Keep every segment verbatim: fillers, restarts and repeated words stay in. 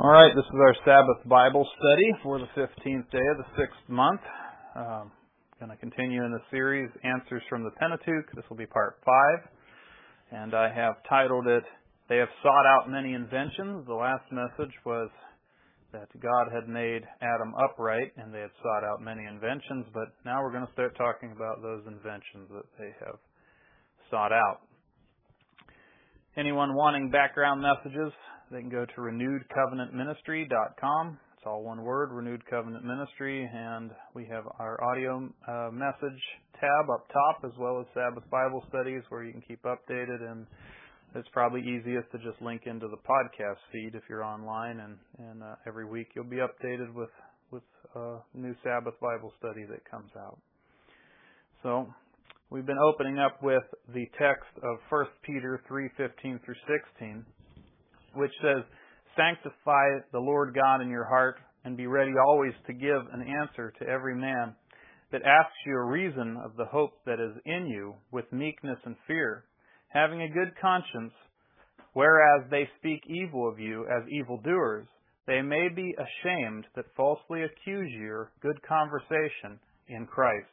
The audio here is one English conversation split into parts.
All right, this is our Sabbath Bible study for the fifteenth day of the sixth month. Um, going to continue in the series, Answers from the Pentateuch. This will be part five. And I have titled it, They Have Sought Out Many Inventions. The last message was that God had made Adam upright and they had sought out many inventions. But now we're going to start talking about those inventions that they have sought out. Anyone wanting background messages, they can go to renewed covenant ministry dot com. It's all one word, Renewed Covenant Ministry, and we have our audio uh, message tab up top, as well as Sabbath Bible studies, where you can keep updated. And it's probably easiest to just link into the podcast feed if you're online, and, and uh, every week you'll be updated with with a new Sabbath Bible study that comes out. So we've been opening up with the text of First Peter three fifteen through sixteen, which says, "Sanctify the Lord God in your heart, and be ready always to give an answer to every man that asks you a reason of the hope that is in you with meekness and fear, having a good conscience, whereas they speak evil of you as evildoers, they may be ashamed that falsely accuse your good conversation in Christ."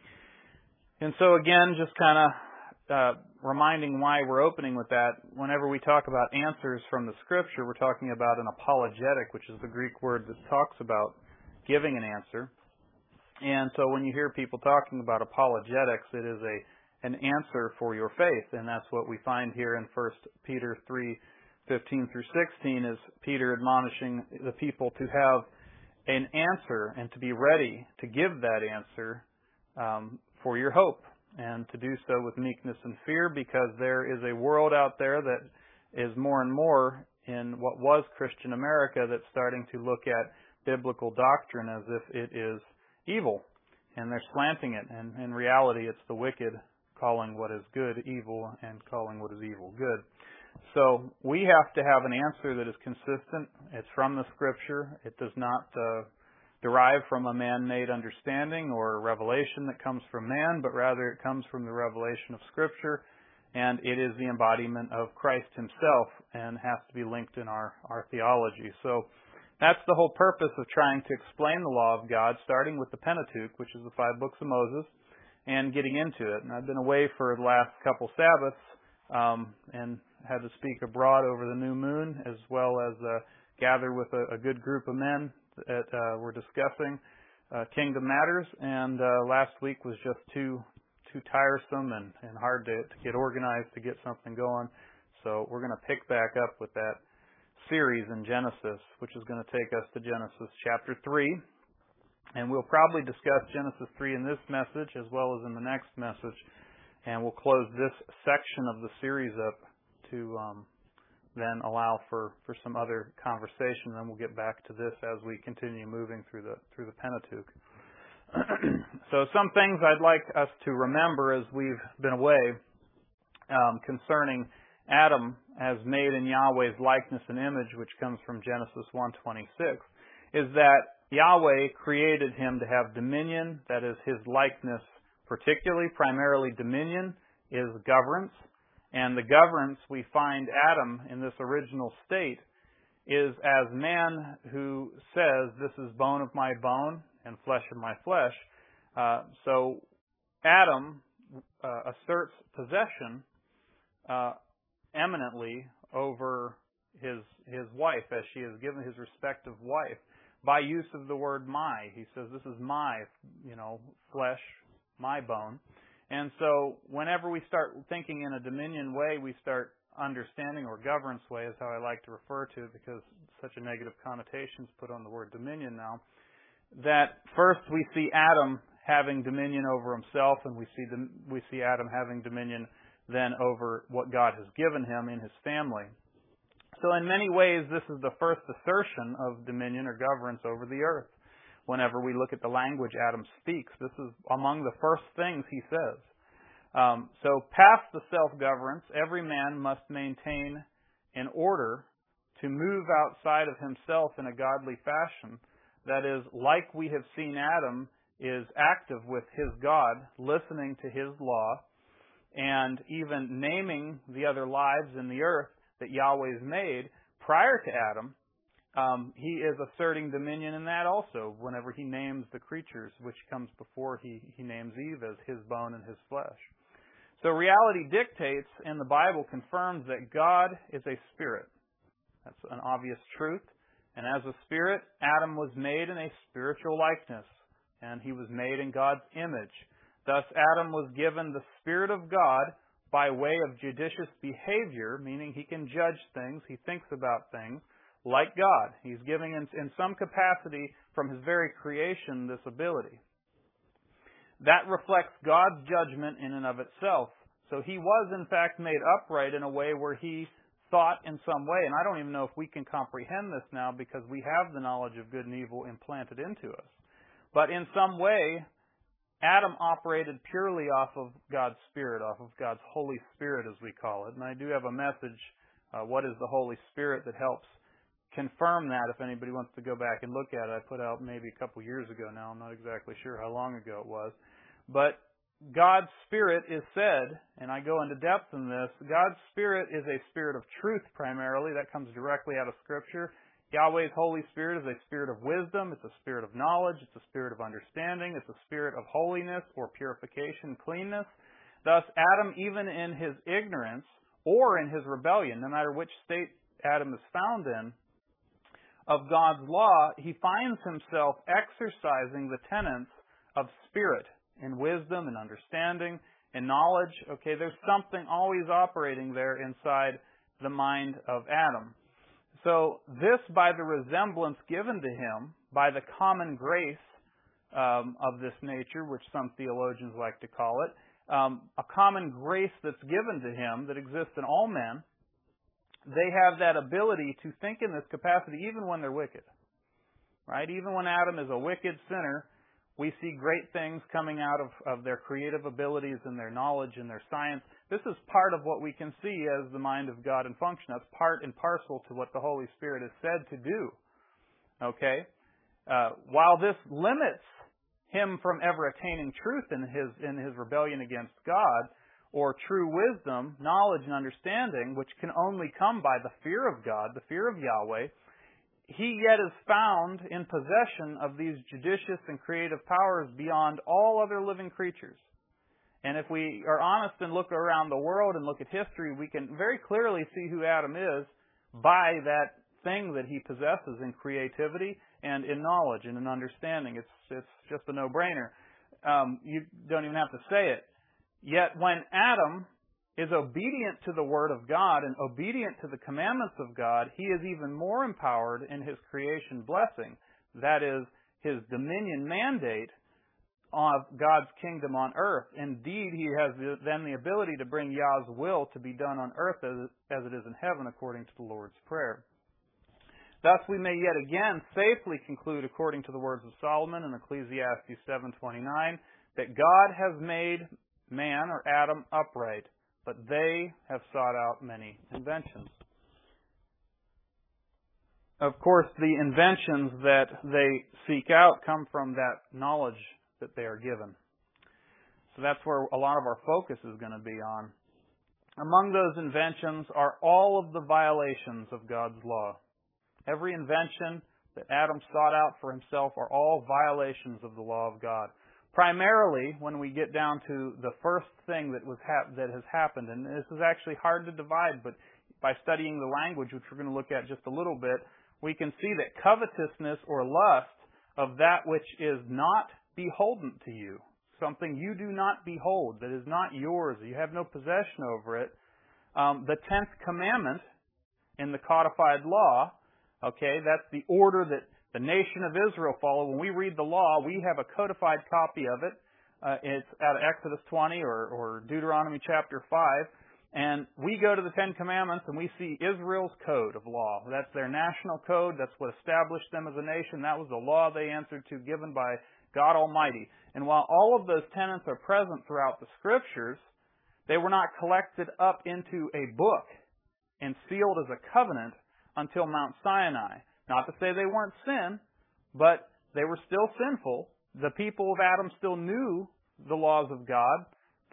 And so again, just kind of uh, reminding why we're opening with that. Whenever we talk about answers from the Scripture, we're talking about an apologetic, which is the Greek word that talks about giving an answer. And so when you hear people talking about apologetics, it is a an answer for your faith, and that's what we find here in First Peter three fifteen through sixteen, is Peter admonishing the people to have an answer and to be ready to give that answer um, for your hope, and to do so with meekness and fear, because there is a world out there that is more and more in what was Christian America that's starting to look at biblical doctrine as if it is evil, and they're slanting it, and in reality it's the wicked calling what is good evil and calling what is evil good. So we have to have an answer that is consistent. It's from the Scripture. It does not uh, derive from a man-made understanding or a revelation that comes from man, but rather it comes from the revelation of Scripture, and it is the embodiment of Christ Himself and has to be linked in our, our theology. So that's the whole purpose of trying to explain the law of God, starting with the Pentateuch, which is the five books of Moses, and getting into it. And I've been away for the last couple Sabbaths um, and had to speak abroad over the new moon, as well as uh, gather with a, a good group of men that uh, were discussing uh, kingdom matters. And uh, last week was just too too tiresome and, and hard to, to get organized to get something going. So we're going to pick back up with that series in Genesis, which is going to take us to Genesis chapter three. And we'll probably discuss Genesis three in this message as well as in the next message. And we'll close this section of the series up to um, then allow for, for some other conversation. Then we'll get back to this as we continue moving through the through the Pentateuch. So some things I'd like us to remember as we've been away um, concerning Adam as made in Yahweh's likeness and image, which comes from Genesis one twenty-six, is that Yahweh created him to have dominion, that is his likeness, particularly, primarily dominion, is governance. And the governance we find Adam in this original state is as man who says, "This is bone of my bone and flesh of my flesh." Uh, so Adam uh, asserts possession uh, eminently over his his wife, as she is given his respective wife, by use of the word "my." He says, "This is my, you know, flesh, my bone." And so whenever we start thinking in a dominion way, we start understanding, or governance way is how I like to refer to it, because such a negative connotation is put on the word dominion now, that first we see Adam having dominion over himself, and we see the, we see Adam having dominion then over what God has given him in his family. So in many ways, this is the first assertion of dominion or governance over the earth. Whenever we look at the language Adam speaks, this is among the first things he says. Um, so past the self-governance, every man must maintain an order to move outside of himself in a godly fashion. That is, like we have seen Adam is active with his God, listening to his law, and even naming the other lives in the earth that Yahweh has made prior to Adam. Um, he is asserting dominion in that also whenever he names the creatures, which comes before he, he names Eve as his bone and his flesh. So reality dictates, and the Bible confirms that God is a spirit. That's an obvious truth. And as a spirit, Adam was made in a spiritual likeness, and he was made in God's image. Thus, Adam was given the Spirit of God by way of judicious behavior, meaning he can judge things, he thinks about things, like God. He's giving in, in some capacity from his very creation this ability. That reflects God's judgment in and of itself. So he was in fact made upright in a way where he thought in some way, and I don't even know if we can comprehend this now because we have the knowledge of good and evil implanted into us. But in some way, Adam operated purely off of God's Spirit, off of God's Holy Spirit as we call it. And I do have a message, uh, what is the Holy Spirit, that helps confirm that if anybody wants to go back and look at it. I put out maybe a couple years ago now. I'm not exactly sure how long ago it was. But God's Spirit is said, and I go into depth in this, God's Spirit is a spirit of truth primarily. That comes directly out of Scripture. Yahweh's Holy Spirit is a spirit of wisdom. It's a spirit of knowledge. It's a spirit of understanding. It's a spirit of holiness or purification, cleanness. Thus, Adam, even in his ignorance or in his rebellion, no matter which state Adam is found in, of God's law, he finds himself exercising the tenets of spirit in wisdom and understanding and knowledge. Okay, there's something always operating there inside the mind of Adam. So this, by the resemblance given to him, by the common grace um, of this nature, which some theologians like to call it, um, a common grace that's given to him that exists in all men, they have that ability to think in this capacity even when they're wicked. Right? Even when Adam is a wicked sinner, we see great things coming out of, of their creative abilities and their knowledge and their science. This is part of what we can see as the mind of God in function. That's part and parcel to what the Holy Spirit is said to do. Okay? Uh, while this limits him from ever attaining truth in his, in his rebellion against God, or true wisdom, knowledge, and understanding, which can only come by the fear of God, the fear of Yahweh, he yet is found in possession of these judicious and creative powers beyond all other living creatures. And if we are honest and look around the world and look at history, we can very clearly see who Adam is by that thing that he possesses in creativity and in knowledge and in understanding. It's it's just a no-brainer. Um, you don't even have to say it. Yet when Adam is obedient to the Word of God and obedient to the commandments of God, he is even more empowered in his creation blessing. That is, his dominion mandate of God's kingdom on earth. Indeed, he has then the ability to bring Yah's will to be done on earth as, as it is in heaven, according to the Lord's Prayer. Thus, we may yet again safely conclude, according to the words of Solomon in Ecclesiastes seven twenty-nine, that God has made man, or Adam, upright, but they have sought out many inventions. Of course, the inventions that they seek out come from that knowledge that they are given. So that's where a lot of our focus is going to be on. Among those inventions are all of the violations of God's law. Every invention that Adam sought out for himself are all violations of the law of God. Primarily, when we get down to the first thing that was hap- that has happened, and this is actually hard to divide, but by studying the language, which we're going to look at just a little bit, we can see that covetousness or lust of that which is not beholden to you, something you do not behold, that is not yours, you have no possession over it, um, the tenth commandment in the codified law, okay, that's the order that the nation of Israel follow. When we read the law, we have a codified copy of it. Uh, it's out of Exodus twenty or, or Deuteronomy chapter five. And we go to the Ten Commandments and we see Israel's code of law. That's their national code. That's what established them as a nation. That was the law they answered to, given by God Almighty. And while all of those tenets are present throughout the Scriptures, they were not collected up into a book and sealed as a covenant until Mount Sinai. Not to say they weren't sin, but they were still sinful. The people of Adam still knew the laws of God,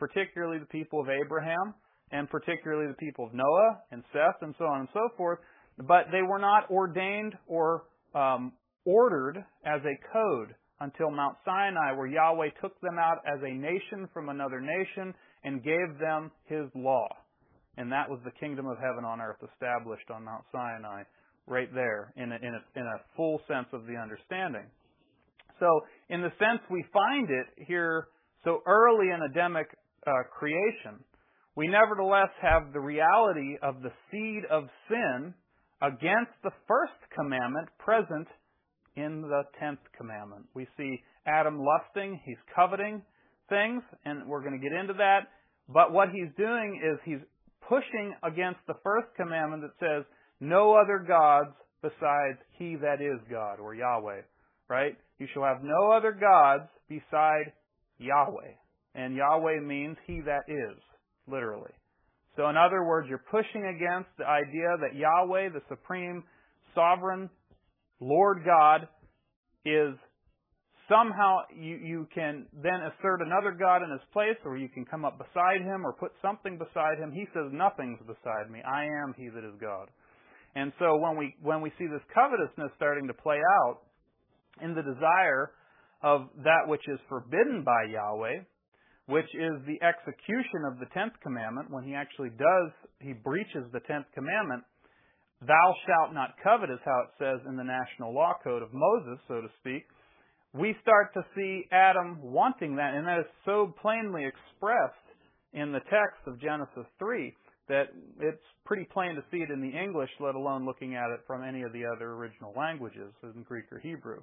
particularly the people of Abraham, and particularly the people of Noah and Seth, and so on and so forth. but they were not ordained or um, ordered as a code until Mount Sinai, where Yahweh took them out as a nation from another nation and gave them His law. And that was the kingdom of heaven on earth established on Mount Sinai, right there, in a, in a, in a full sense of the understanding. So, in the sense we find it here so early in Adamic uh, creation, we nevertheless have the reality of the seed of sin against the first commandment present in the tenth commandment. We see Adam lusting, he's coveting things, and we're going to get into that. But what he's doing is he's pushing against the first commandment that says, no other gods besides He that is God, or Yahweh. Right? You shall have no other gods beside Yahweh. And Yahweh means He that is, literally. So in other words, you're pushing against the idea that Yahweh, the supreme, sovereign, Lord God, is somehow, you, you can then assert another God in His place, or you can come up beside Him or put something beside Him. He says, nothing's beside me. I am He that is God. And so when we, when we see this covetousness starting to play out in the desire of that which is forbidden by Yahweh, which is the execution of the tenth commandment, when He actually does, He breaches the tenth commandment, thou shalt not covet is how it says in the National Law Code of Moses, so to speak. We start to see Adam wanting that, and that is so plainly expressed in the text of Genesis three that it's pretty plain to see it in the English, let alone looking at it from any of the other original languages, in Greek or Hebrew.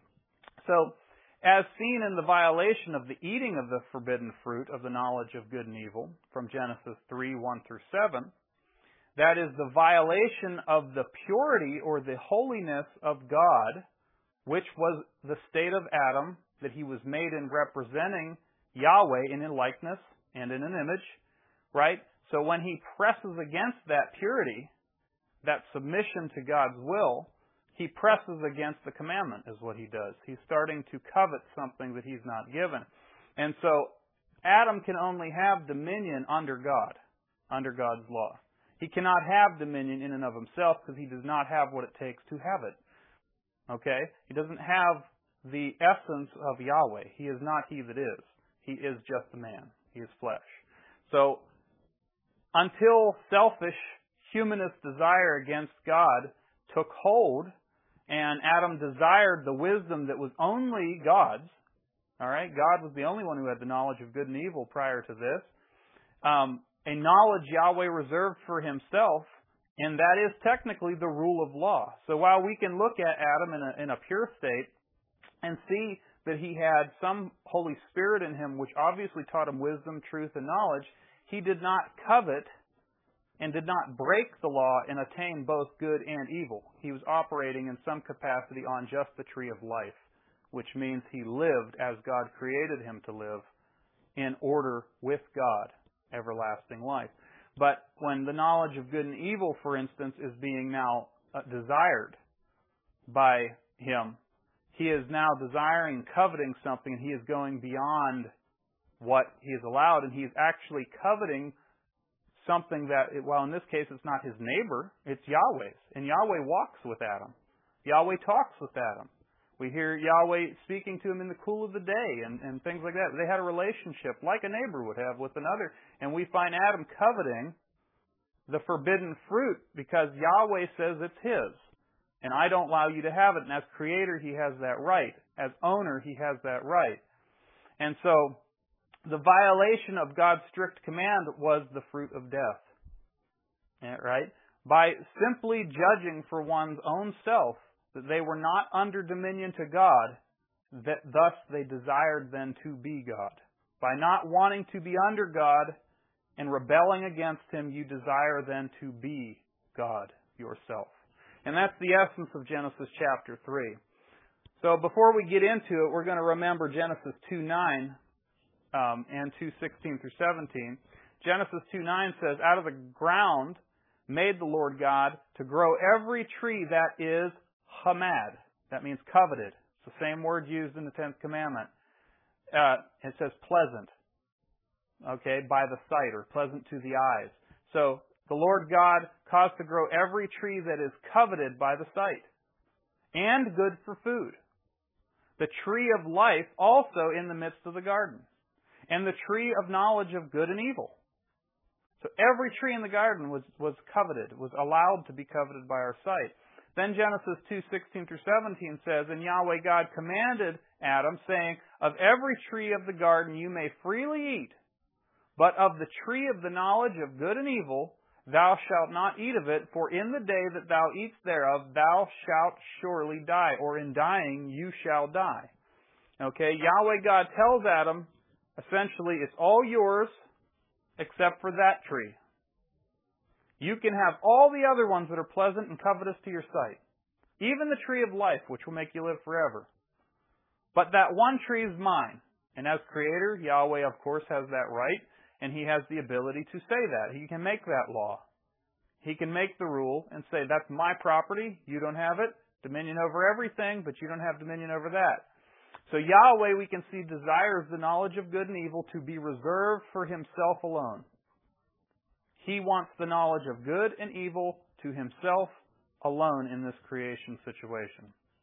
So, as seen in the violation of the eating of the forbidden fruit of the knowledge of good and evil, from Genesis three, one through seven, that is the violation of the purity or the holiness of God, which was the state of Adam, that he was made in representing Yahweh in a likeness and in an image, right? So when he presses against that purity, that submission to God's will, he presses against the commandment is what he does. He's starting to covet something that he's not given. And so Adam can only have dominion under God, under God's law. He cannot have dominion in and of himself because he does not have what it takes to have it. Okay? He doesn't have the essence of Yahweh. He is not He that is. He is just a man. He is flesh. So, until selfish humanist desire against God took hold, and Adam desired the wisdom that was only God's, all right? God was the only one who had the knowledge of good and evil prior to this. Um, a knowledge Yahweh reserved for Himself, and that is technically the rule of law. So while we can look at Adam in a, in a pure state and see that he had some Holy Spirit in him, which obviously taught him wisdom, truth, and knowledge, he did not covet and did not break the law and attain both good and evil. He was operating in some capacity on just the tree of life, which means he lived as God created him to live, in order with God, everlasting life. But when the knowledge of good and evil, for instance, is being now uh, desired by him, he is now desiring, coveting something, and he is going beyond what he is allowed, and he is actually coveting something that, while in this case it's not his neighbor, it's Yahweh's. And Yahweh walks with Adam. Yahweh talks with Adam. We hear Yahweh speaking to him in the cool of the day and, and things like that. They had a relationship like a neighbor would have with another. And we find Adam coveting the forbidden fruit because Yahweh says it's his. And I don't allow you to have it. And as creator, he has that right. As owner, he has that right. And so, the violation of God's strict command was the fruit of death. Yeah, right? By simply judging for one's own self that they were not under dominion to God, that thus they desired then to be God. By not wanting to be under God and rebelling against Him, you desire then to be God yourself. And that's the essence of Genesis chapter three. So before we get into it, we're going to remember Genesis two nine. Um, and two sixteen through seventeen. Genesis two nine says, out of the ground made the Lord God to grow every tree that is hamad. That means coveted. It's the same word used in the tenth commandment. Uh, it says pleasant. Okay, by the sight, or pleasant to the eyes. So the Lord God caused to grow every tree that is coveted by the sight, and good for food. The tree of life also in the midst of the garden, and the tree of knowledge of good and evil. So every tree in the garden was, was coveted, was allowed to be coveted by our sight. Then Genesis two sixteen through seventeen says, And Yahweh God commanded Adam, saying, Of every tree of the garden you may freely eat, but of the tree of the knowledge of good and evil thou shalt not eat of it, for in the day that thou eatest thereof thou shalt surely die, or in dying you shall die. Okay, Yahweh God tells Adam, essentially, it's all yours except for that tree. You can have all the other ones that are pleasant and covetous to your sight. Even the tree of life, which will make you live forever. But that one tree is mine. And as Creator, Yahweh, of course, has that right. And He has the ability to say that. He can make that law. He can make the rule and say, that's my property. You don't have it. Dominion over everything, but you don't have dominion over that. So Yahweh, we can see, desires the knowledge of good and evil to be reserved for Himself alone. He wants the knowledge of good and evil to Himself alone in this creation situation.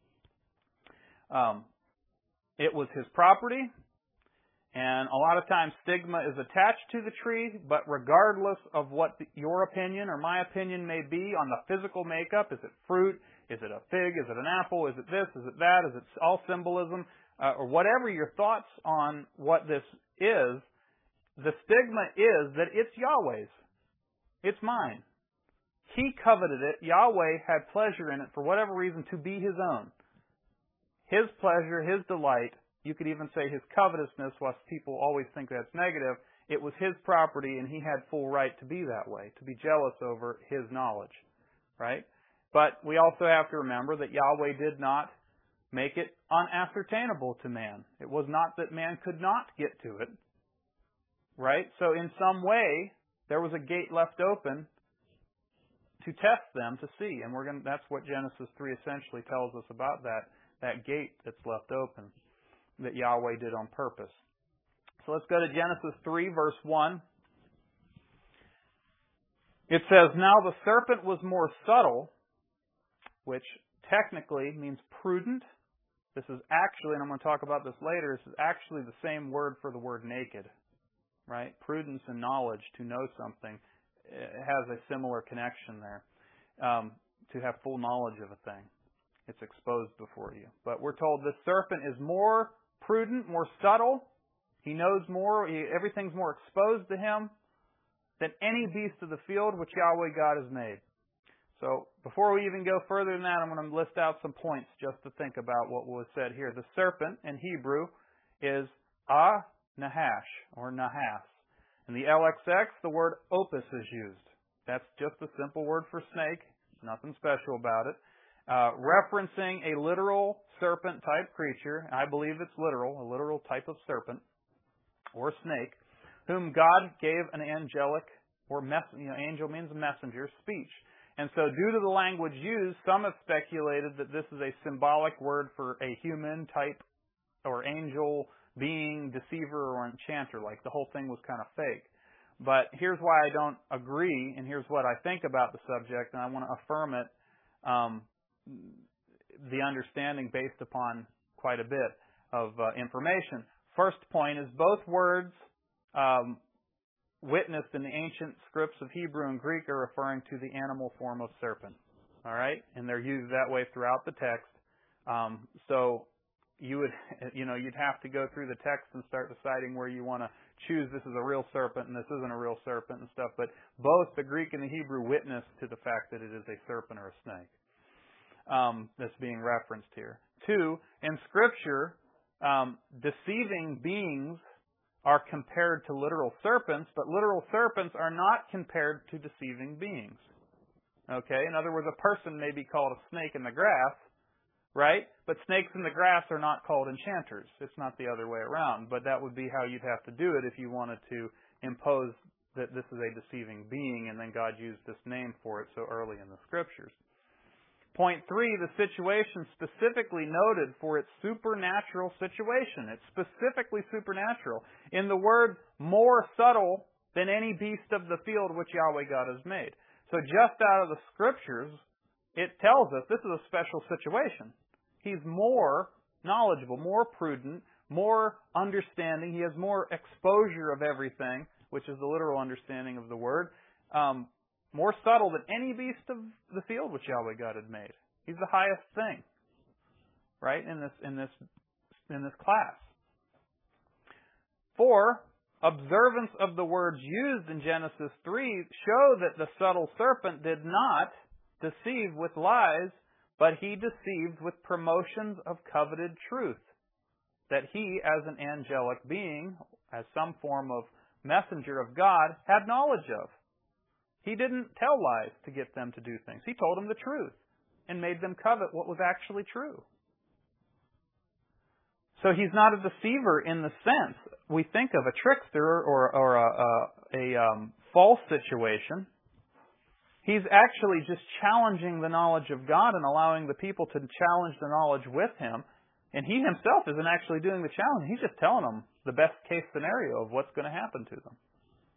Um, it was His property, and a lot of times stigma is attached to the tree, but regardless of what the, your opinion or my opinion may be on the physical makeup, is it fruit, is it a fig, is it an apple, is it this, is it that, is it all symbolism, uh, or whatever your thoughts on what this is, the stigma is that it's Yahweh's. It's mine. He coveted it. Yahweh had pleasure in it for whatever reason to be His own. His pleasure, His delight, you could even say His covetousness, whilst people always think that's negative, it was His property and He had full right to be that way, to be jealous over His knowledge. Right? But we also have to remember that Yahweh did not make it unascertainable to man. It was not that man could not get to it. Right? So in some way, there was a gate left open to test them to see. And we're going to, that's what Genesis three essentially tells us about that, that gate that's left open that Yahweh did on purpose. So let's go to Genesis three, verse one. It says, Now the serpent was more subtle, which technically means prudent. This is actually, and I'm going to talk about this later, this is actually the same word for the word naked. Right? Prudence and knowledge, to know something, has a similar connection there. Um, to have full knowledge of a thing. It's exposed before you. But we're told this serpent is more prudent, more subtle. He knows more. He, everything's more exposed to him than any beast of the field which Yahweh God has made. So before we even go further than that, I'm going to list out some points just to think about what was said here. The serpent in Hebrew is ah, Nahash, or Nahas. In the L X X, the word opus is used. That's just a simple word for snake. Nothing special about it. Uh, referencing a literal serpent-type creature. I believe it's literal, a literal type of serpent, or snake, whom God gave an angelic, or mess, you know, angel means messenger, speech. And so due to the language used, some have speculated that this is a symbolic word for a human type, or angel being, deceiver, or enchanter, like the whole thing was kind of fake. But here's why I don't agree, and here's what I think about the subject, and I want to affirm it, um, the understanding based upon quite a bit of uh, information. First point is both words um, witnessed in the ancient scripts of Hebrew and Greek are referring to the animal form of serpent. All right? And they're used that way throughout the text. Um, so you would, you know, you'd have to go through the text and start deciding where you want to choose this is a real serpent and this isn't a real serpent and stuff. But both the Greek and the Hebrew witness to the fact that it is a serpent or a snake um, that's being referenced here. Two, in Scripture, um, deceiving beings are compared to literal serpents, but literal serpents are not compared to deceiving beings. Okay? In other words, a person may be called a snake in the grass, right? But snakes in the grass are not called enchanters. It's not the other way around. But that would be how you'd have to do it if you wanted to impose that this is a deceiving being, and then God used this name for it so early in the Scriptures. Point three, the situation specifically noted for its supernatural situation. It's specifically supernatural. In the word more subtle than any beast of the field which Yahweh God has made. So just out of the Scriptures, it tells us this is a special situation. He's more knowledgeable, more prudent, more understanding. He has more exposure of everything, which is the literal understanding of the word. Um, more subtle than any beast of the field which Yahweh God had made. He's the highest thing, right, in this in this in this class. Four, observance of the words used in Genesis three show that the subtle serpent did not deceive with lies, but he deceived with promotions of coveted truth, that he, as an angelic being, as some form of messenger of God, had knowledge of. He didn't tell lies to get them to do things. He told them the truth and made them covet what was actually true. So he's not a deceiver in the sense we think of a trickster or, or a, a, a um, false situation. He's actually just challenging the knowledge of God and allowing the people to challenge the knowledge with him. And he himself isn't actually doing the challenge. He's just telling them the best case scenario of what's going to happen to them.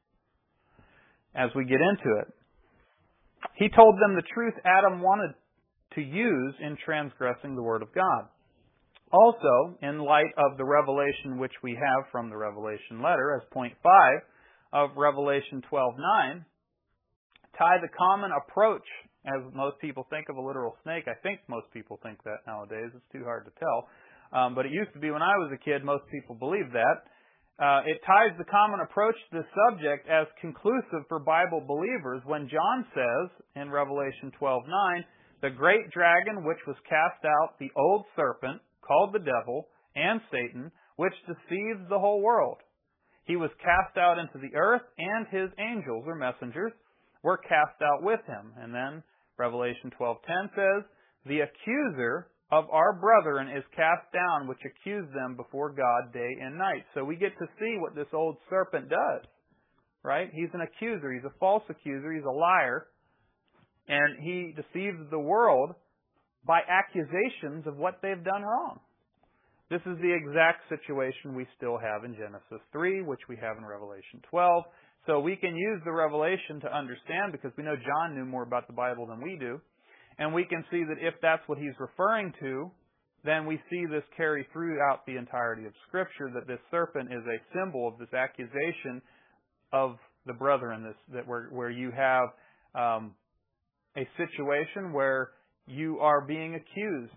As we get into it, he told them the truth Adam wanted to use in transgressing the Word of God. Also, in light of the revelation which we have from the Revelation letter, as point five of Revelation twelve nine, tie the common approach, as most people think of a literal snake. I think most people think that nowadays. It's too hard to tell. Um, but it used to be when I was a kid, most people believed that. Uh, it ties the common approach to the subject as conclusive for Bible believers when John says in Revelation twelve nine, the great dragon which was cast out, the old serpent, called the devil and Satan, which deceives the whole world. He was cast out into the earth, and his angels or messengers were cast out with him. And then Revelation twelve ten says, the accuser of our brethren is cast down, which accused them before God day and night. So we get to see what this old serpent does, right? He's an accuser. He's a false accuser. He's a liar. And he deceives the world by accusations of what they've done wrong. This is the exact situation we still have in Genesis three, which we have in Revelation twelve. So we can use the Revelation to understand, because we know John knew more about the Bible than we do. And we can see that if that's what he's referring to, then we see this carry throughout the entirety of Scripture, that this serpent is a symbol of this accusation of the brethren, this, that where, where you have um, a situation where you are being accused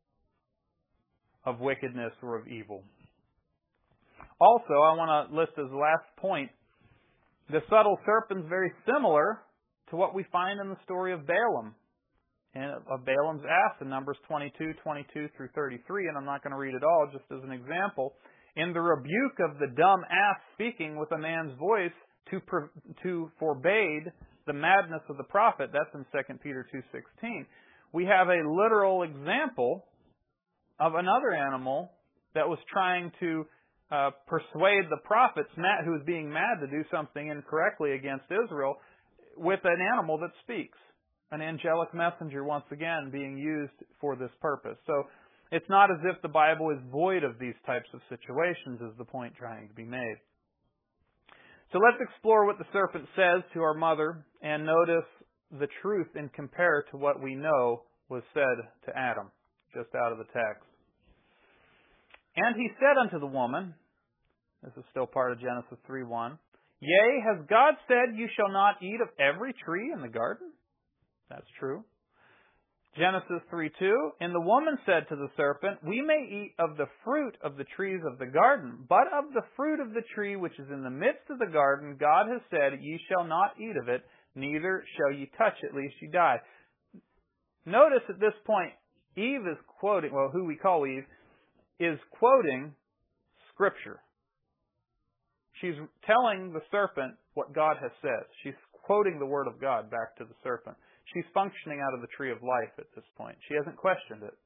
of wickedness or of evil. Also, I want to list as the last point, the subtle serpent is very similar to what we find in the story of Balaam, and of Balaam's ass in Numbers twenty-two, twenty-two through thirty-three, and I'm not going to read it all, just as an example. In the rebuke of the dumb ass speaking with a man's voice to to forbade the madness of the prophet, that's in Second Peter two sixteen. We have a literal example of another animal that was trying to uh, persuade the prophets, who was being mad to do something incorrectly against Israel, with an animal that speaks. An angelic messenger, once again, being used for this purpose. So it's not as if the Bible is void of these types of situations, is the point trying to be made. So let's explore what the serpent says to our mother and notice the truth and compare to what we know was said to Adam, just out of the text. And he said unto the woman, this is still part of Genesis three one, Yea, has God said, you shall not eat of every tree in the garden? That's true. Genesis three two, And the woman said to the serpent, We may eat of the fruit of the trees of the garden, but of the fruit of the tree which is in the midst of the garden, God has said, Ye shall not eat of it, neither shall ye touch it, lest ye die. Notice at this point, Eve is quoting, well, who we call Eve, is quoting Scripture. She's telling the serpent what God has said. She's quoting the Word of God back to the serpent. She's functioning out of the tree of life at this point. She hasn't questioned it.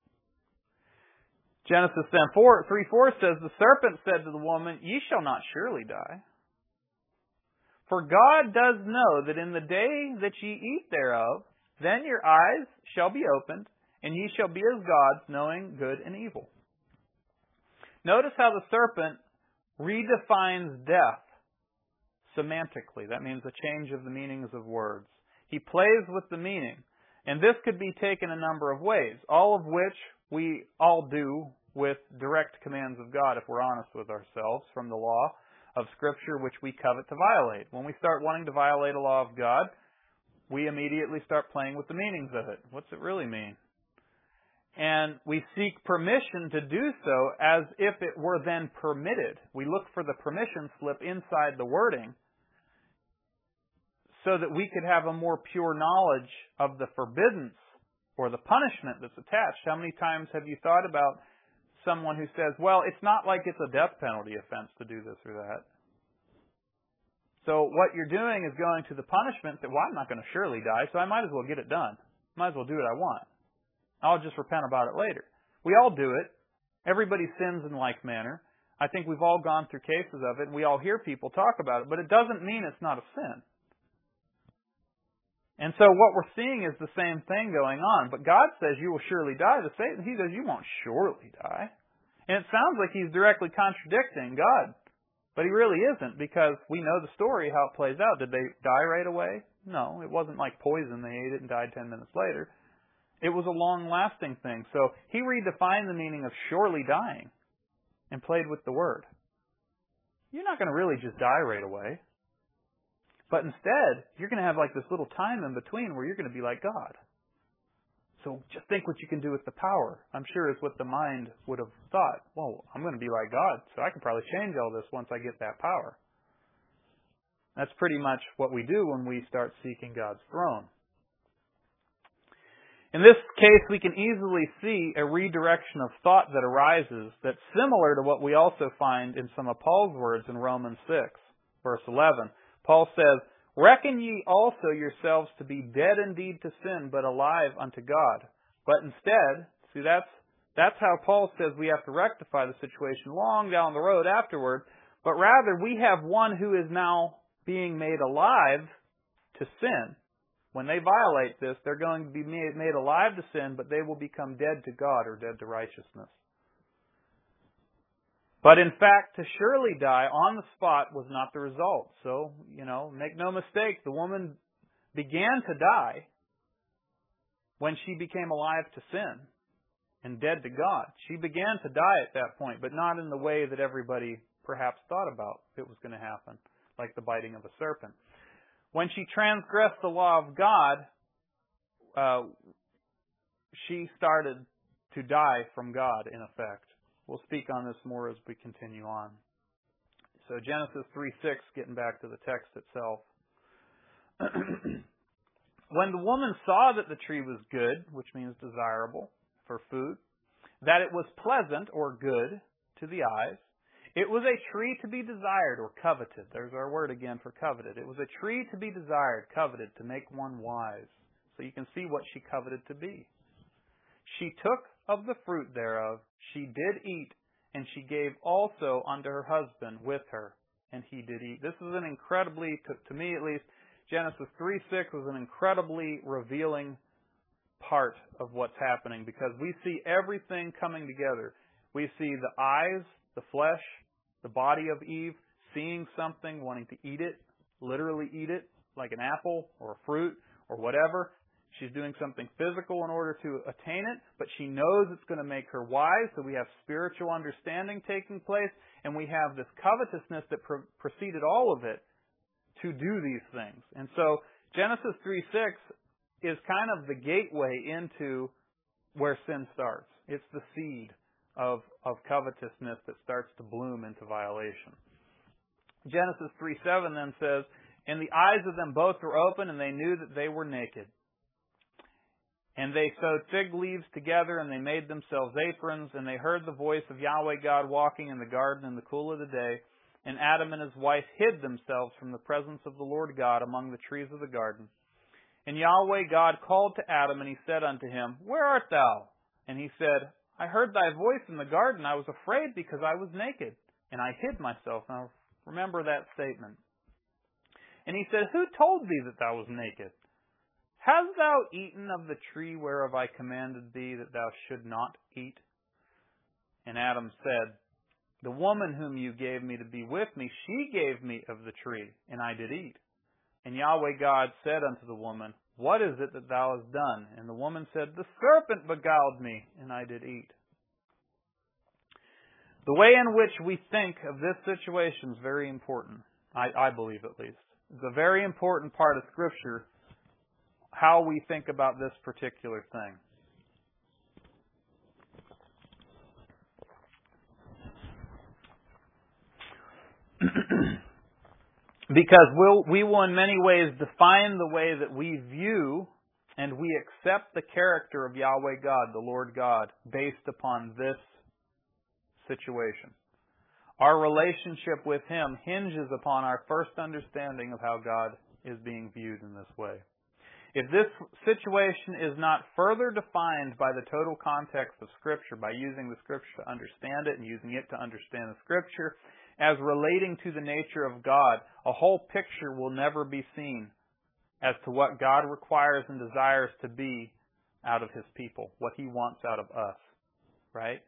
Genesis then four, three four says, The serpent said to the woman, Ye shall not surely die. For God does know that in the day that ye eat thereof, then your eyes shall be opened, and ye shall be as gods, knowing good and evil. Notice how the serpent redefines death semantically. That means a change of the meanings of words. He plays with the meaning. And this could be taken a number of ways, all of which we all do with direct commands of God, if we're honest with ourselves, from the law of Scripture, which we covet to violate. When we start wanting to violate a law of God, we immediately start playing with the meanings of it. What's it really mean? And we seek permission to do so as if it were then permitted. We look for the permission slip inside the wording so that we could have a more pure knowledge of the forbiddance or the punishment that's attached. How many times have you thought about someone who says, well, it's not like it's a death penalty offense to do this or that. So what you're doing is going to the punishment and say, well, I'm not going to surely die, so I might as well get it done. Might as well do what I want. I'll just repent about it later. We all do it. Everybody sins in like manner. I think we've all gone through cases of it, and we all hear people talk about it, but it doesn't mean it's not a sin. And so what we're seeing is the same thing going on. But God says you will surely die. To Satan, he says you won't surely die. And it sounds like he's directly contradicting God. But he really isn't, because we know the story, how it plays out. Did they die right away? No, it wasn't like poison. They ate it and died ten minutes later. It was a long-lasting thing. So he redefined the meaning of surely dying and played with the word. You're not going to really just die right away. But instead, you're going to have like this little time in between where you're going to be like God. So just think what you can do with the power. I'm sure is what the mind would have thought. Well, I'm going to be like God, so I can probably change all this once I get that power. That's pretty much what we do when we start seeking God's throne. In this case, we can easily see a redirection of thought that arises that's similar to what we also find in some of Paul's words in Romans six, verse eleven. Paul says, reckon ye also yourselves to be dead indeed to sin, but alive unto God. But instead, see that's that's how Paul says we have to rectify the situation long down the road afterward. But rather, we have one who is now being made alive to sin. When they violate this, they're going to be made, made alive to sin, but they will become dead to God or dead to righteousness. But in fact, to surely die on the spot was not the result. So, you know, make no mistake, the woman began to die when she became alive to sin and dead to God. She began to die at that point, but not in the way that everybody perhaps thought about it was going to happen, like the biting of a serpent. When she transgressed the law of God, uh, she started to die from God, in effect. We'll speak on this more as we continue on. So Genesis three six, getting back to the text itself. When the woman saw that the tree was good, which means desirable for food, that it was pleasant or good to the eyes, it was a tree to be desired or coveted. There's our word again for coveted. It was a tree to be desired, coveted, to make one wise. So you can see what she coveted to be. She took of the fruit thereof, she did eat, and she gave also unto her husband with her, and he did eat. This is an incredibly, to, to me at least, Genesis three six was an incredibly revealing part of what's happening, because we see everything coming together. We see the eyes, the flesh, the body of Eve, seeing something, wanting to eat it, literally eat it, like an apple or a fruit or whatever. She's doing something physical in order to attain it, but she knows it's going to make her wise, so we have spiritual understanding taking place, and we have this covetousness that pre- preceded all of it to do these things. And so Genesis three six is kind of the gateway into where sin starts. It's the seed of, of covetousness that starts to bloom into violation. Genesis three seven then says, and the eyes of them both were open, and they knew that they were naked. And they sewed fig leaves together, and they made themselves aprons, and they heard the voice of Yahweh God walking in the garden in the cool of the day. And Adam and his wife hid themselves from the presence of the Lord God among the trees of the garden. And Yahweh God called to Adam, and he said unto him, Where art thou? And he said, I heard thy voice in the garden. I was afraid because I was naked, and I hid myself. Now remember that statement. And he said, Who told thee that thou was naked? Hast thou eaten of the tree whereof I commanded thee that thou should not eat? And Adam said, The woman whom you gave me to be with me, she gave me of the tree, and I did eat. And Yahweh God said unto the woman, What is it that thou hast done? And the woman said, The serpent beguiled me, and I did eat. The way in which we think of this situation is very important. I, I believe at least. It's a very important part of Scripture, how we think about this particular thing. Because we'll, we will in many ways define the way that we view and we accept the character of Yahweh God, the Lord God, based upon this situation. Our relationship with Him hinges upon our first understanding of how God is being viewed in this way. If this situation is not further defined by the total context of Scripture, by using the Scripture to understand it and using it to understand the Scripture, as relating to the nature of God, a whole picture will never be seen as to what God requires and desires to be out of His people, what He wants out of us, right?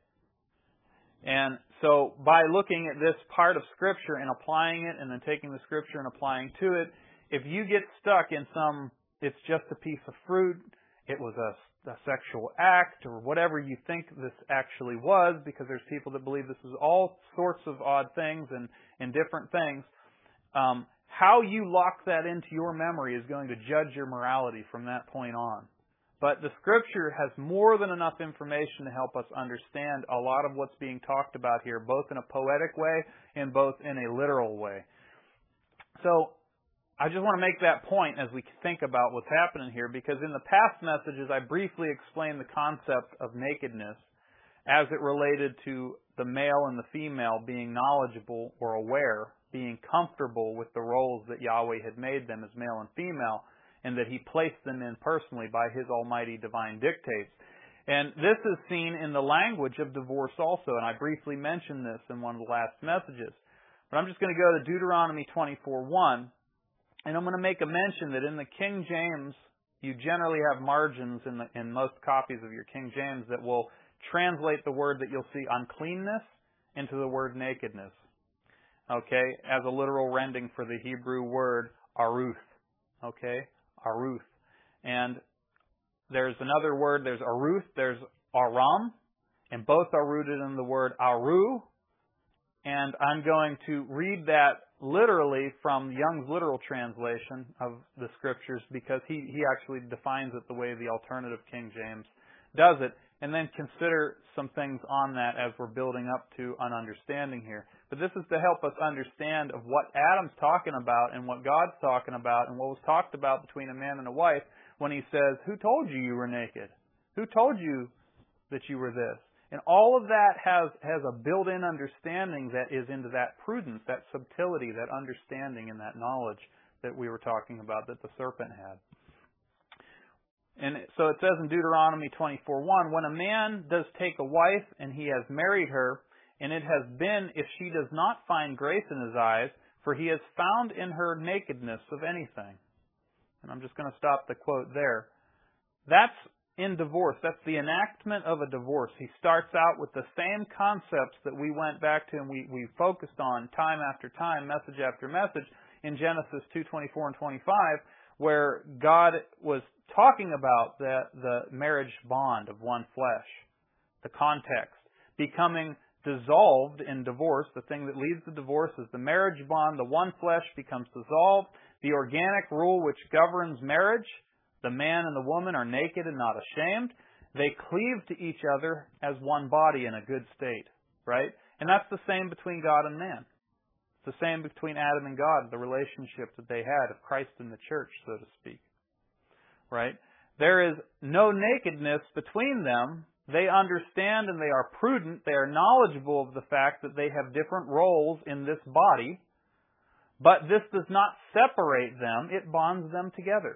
And so by looking at this part of Scripture and applying it and then taking the Scripture and applying to it, if you get stuck in some, it's just a piece of fruit, it was a a sexual act, or whatever you think this actually was, because there's people that believe this is all sorts of odd things and, and different things. Um, how you lock that into your memory is going to judge your morality from that point on. But the Scripture has more than enough information to help us understand a lot of what's being talked about here, both in a poetic way and both in a literal way. So, I just want to make that point as we think about what's happening here, because in the past messages I briefly explained the concept of nakedness as it related to the male and the female being knowledgeable or aware, being comfortable with the roles that Yahweh had made them as male and female, and that He placed them in personally by His almighty divine dictates. And this is seen in the language of divorce also, and I briefly mentioned this in one of the last messages. But I'm just going to go to Deuteronomy twenty-four one. And I'm going to make a mention that in the King James, you generally have margins in, the, in most copies of your King James that will translate the word that you'll see uncleanness into the word nakedness. Okay? As a literal rendering for the Hebrew word aruth. Okay? Aruth. And there's another word, there's aruth, there's aram, and both are rooted in the word aru. And I'm going to read that literally from Young's literal translation of the Scriptures, because he, he actually defines it the way the alternative King James does it, and then consider some things on that as we're building up to an understanding here. But this is to help us understand of what Adam's talking about and what God's talking about and what was talked about between a man and a wife when He says, Who told you you were naked? Who told you that you were this? And all of that has, has a built-in understanding that is into that prudence, that subtlety, that understanding and that knowledge that we were talking about that the serpent had. And so it says in Deuteronomy twenty-four one, When a man does take a wife and he has married her, and it has been if she does not find grace in his eyes, for he has found in her nakedness of anything. And I'm just going to stop the quote there. That's in divorce. That's the enactment of a divorce. He starts out with the same concepts that we went back to and we, we focused on time after time, message after message, in Genesis two twenty-four and twenty-five, where God was talking about the, the marriage bond of one flesh, the context, becoming dissolved in divorce. The thing that leads to divorce is the marriage bond, the one flesh becomes dissolved. The organic rule which governs marriage, the man and the woman are naked and not ashamed. They cleave to each other as one body in a good state, right? And that's the same between God and man. It's the same between Adam and God, the relationship that they had of Christ and the church, so to speak, right? There is no nakedness between them. They understand and they are prudent. They are knowledgeable of the fact that they have different roles in this body, but this does not separate them. It bonds them together.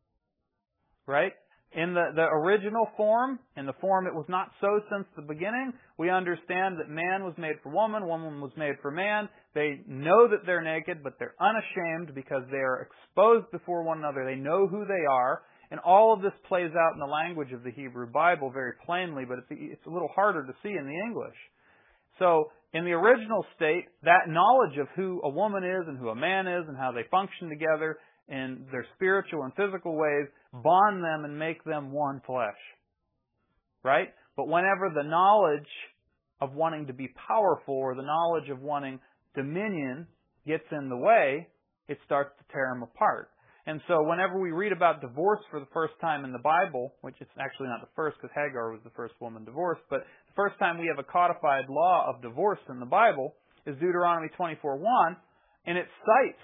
Right? In the, the original form, in the form it was not so since the beginning, we understand that man was made for woman, woman was made for man. They know that they're naked, but they're unashamed because they are exposed before one another. They know who they are. And all of this plays out in the language of the Hebrew Bible very plainly, but it's, it's a little harder to see in the English. So, in the original state, that knowledge of who a woman is and who a man is and how they function together in their spiritual and physical ways bond them and make them one flesh. Right? But whenever the knowledge of wanting to be powerful or the knowledge of wanting dominion gets in the way, it starts to tear them apart. And so whenever we read about divorce for the first time in the Bible, which is actually not the first because Hagar was the first woman divorced, but the first time we have a codified law of divorce in the Bible is Deuteronomy twenty-four one, and it cites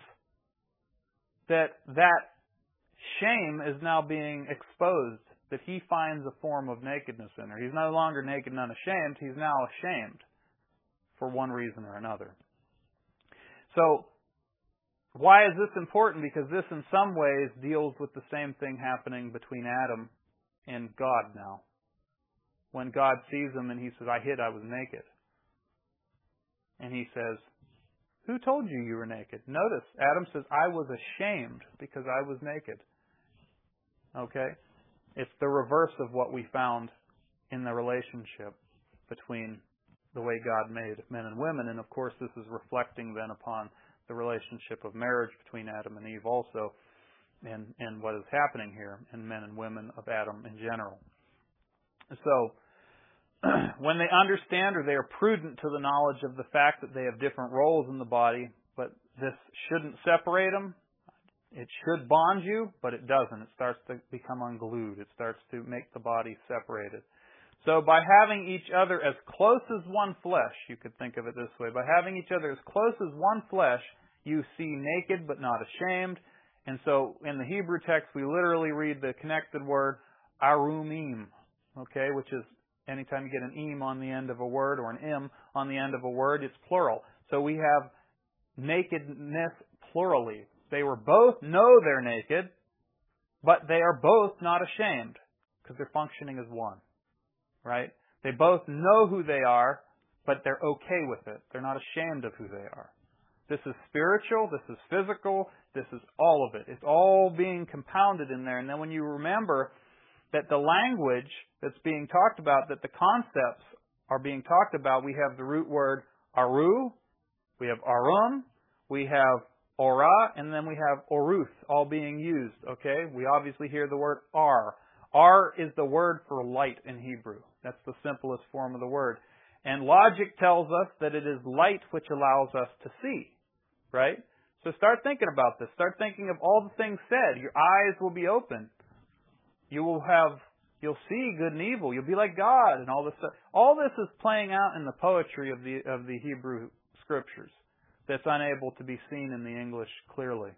that that shame is now being exposed, that he finds a form of nakedness in her. He's no longer naked and unashamed, he's now ashamed for one reason or another. So, why is this important? Because this in some ways deals with the same thing happening between Adam and God now. When God sees him and he says, I hid, I was naked. And he says, who told you you were naked? Notice, Adam says, I was ashamed because I was naked. Okay? It's the reverse of what we found in the relationship between the way God made men and women. And of course, this is reflecting then upon the relationship of marriage between Adam and Eve also, and, and what is happening here in men and women of Adam in general. So, when they understand or they are prudent to the knowledge of the fact that they have different roles in the body, but this shouldn't separate them, it should bond you, but it doesn't. It starts to become unglued. It starts to make the body separated. So by having each other as close as one flesh, you could think of it this way, by having each other as close as one flesh, you see naked but not ashamed. And so in the Hebrew text, we literally read the connected word arumim, okay, which is anytime you get an im on the end of a word or an im on the end of a word, it's plural. So we have nakedness plurally. They were both know they're naked, but they are both not ashamed because they're functioning as one. Right? They both know who they are, but they're okay with it. They're not ashamed of who they are. This is spiritual, this is physical, this is all of it. It's all being compounded in there. And then when you remember that the language that's being talked about, that the concepts are being talked about, we have the root word aru, we have arum, we have ora, and then we have oruth, all being used. Okay? We obviously hear the word ar. Ar is the word for light in Hebrew. That's the simplest form of the word. And logic tells us that it is light which allows us to see. Right? So start thinking about this. Start thinking of all the things said. Your eyes will be open. You will have, you'll see good and evil. You'll be like God and all this stuff. All this is playing out in the poetry of the, of the Hebrew Scriptures that's unable to be seen in the English clearly.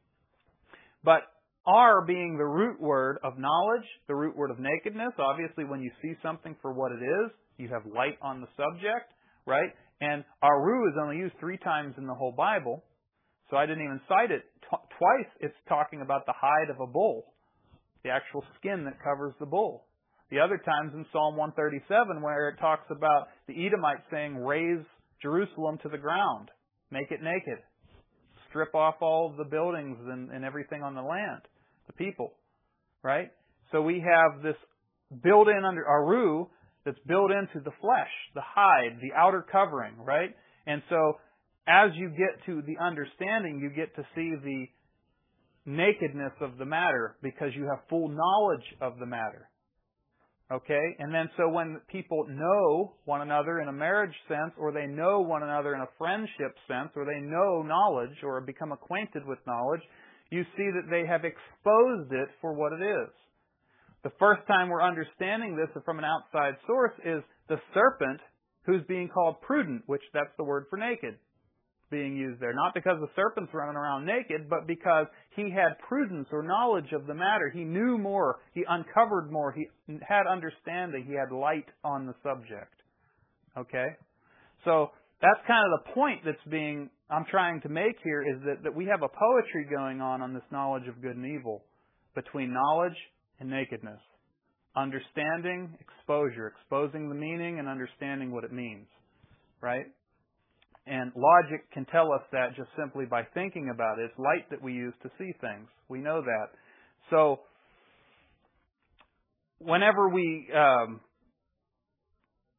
But ar being the root word of knowledge, the root word of nakedness. Obviously, when you see something for what it is, you have light on the subject, right? And aru is only used three times in the whole Bible, so I didn't even cite it. T- twice it's talking about the hide of a bull, the actual skin that covers the bull. The other times in Psalm one thirty-seven where it talks about the Edomites saying, raise Jerusalem to the ground, make it naked. Strip off all of the buildings and, and everything on the land, the people, right? So we have this built in under aru that's built into the flesh, the hide, the outer covering, right? And so as you get to the understanding, you get to see the nakedness of the matter because you have full knowledge of the matter. Okay? And then so when people know one another in a marriage sense, or they know one another in a friendship sense, or they know knowledge or become acquainted with knowledge, you see that they have exposed it for what it is. The first time we're understanding this from an outside source is the serpent who's being called prudent, which that's the word for naked being used there. Not because the serpent's running around naked, but because he had prudence or knowledge of the matter. He knew more. He uncovered more. He had understanding. He had light on the subject. Okay? So that's kind of the point that's being, I'm trying to make here is that, that we have a poetry going on on this knowledge of good and evil between knowledge and nakedness. Understanding, exposure. Exposing the meaning and understanding what it means. Right? And logic can tell us that just simply by thinking about it. It's light that we use to see things. We know that. So, whenever we um,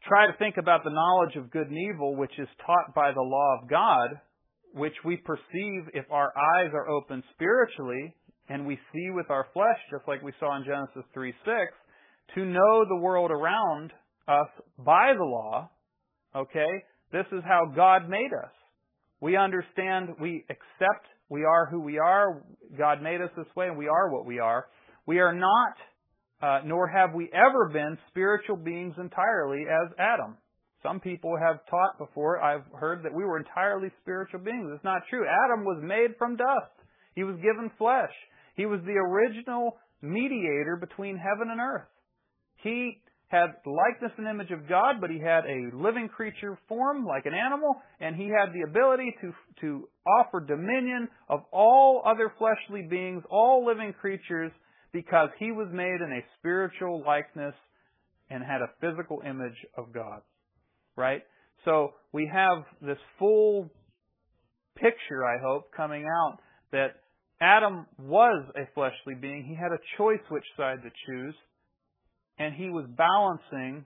try to think about the knowledge of good and evil, which is taught by the law of God, which we perceive if our eyes are open spiritually, and we see with our flesh, just like we saw in Genesis three six, to know the world around us by the law, okay? This is how God made us. We understand, we accept we are who we are. God made us this way, and we are what we are. We are not, uh, nor have we ever been, spiritual beings entirely as Adam. Some people have taught before, I've heard, that we were entirely spiritual beings. It's not true. Adam was made from dust. He was given flesh. He was the original mediator between heaven and earth. He had the likeness and image of God, but he had a living creature form like an animal, and he had the ability to, to offer dominion of all other fleshly beings, all living creatures, because he was made in a spiritual likeness and had a physical image of God. Right? So we have this full picture, I hope, coming out that Adam was a fleshly being. He had a choice which side to choose. And he was balancing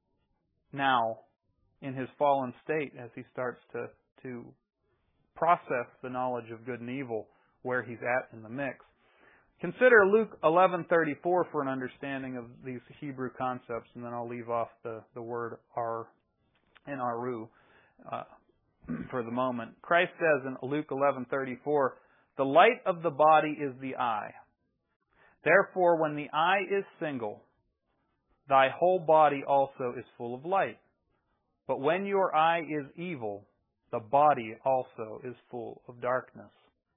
now in his fallen state as he starts to, to process the knowledge of good and evil where he's at in the mix. Consider Luke eleven thirty-four for an understanding of these Hebrew concepts, and then I'll leave off the, the word ar and aru uh, for the moment. Christ says in Luke eleven thirty-four, "The light of the body is the eye. Therefore, when the eye is single, thy whole body also is full of light. But when your eye is evil, the body also is full of darkness."